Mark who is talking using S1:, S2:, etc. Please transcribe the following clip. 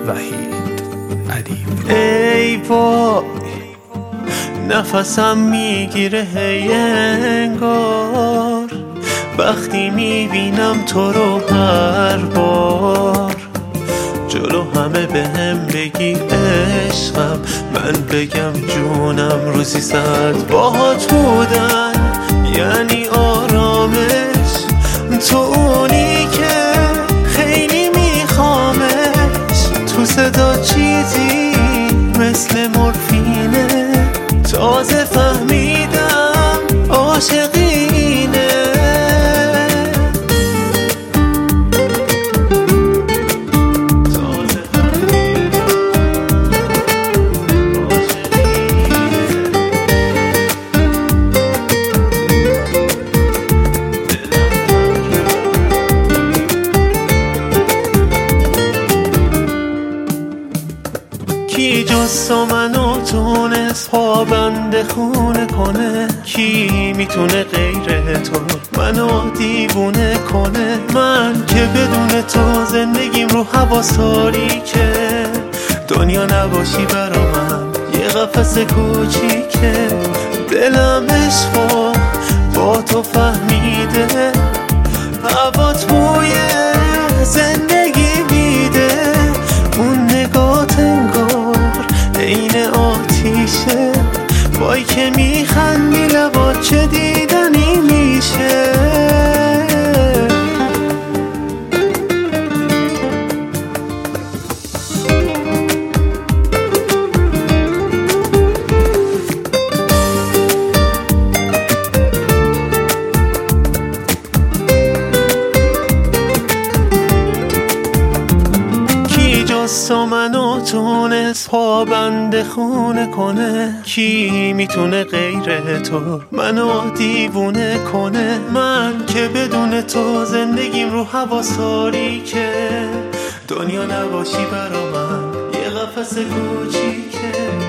S1: وحید ادیب.
S2: ای وای نفسم میگیره هی انگار وقتی میبینم تو رو هر بار. جلو همه بهم بگی عشقم، من بگم جونم روزی 100 باهات بودن یعنی آرامش. تو اونی که خیلی میخوامش، تو صدا چیزی مثل مورفینه. تازه فهمیدم عاشقینه. کی جز تو منو تونست پابند خونه کنه؟ کی میتونه غیر تو منو دیوونه کنه؟ من که بدون تو زندگیم رو حواس تاریکه. دنیا نباشی برا من یه قفس کوچیکه. دلم عشقو با تو فهمیده، هوات بوی زندگی میده. اون نگات انگار عین آتیشه، وای که میخندی لبات چه دیدنی میشه. تو منو تونست پابند خونه کنه؟ کی میتونه غیر تو منو دیوونه کنه؟ من که بدون تو زندگیم رو حواس تاریکه. دنیا نباشی برا من یه قفس کوچیکه.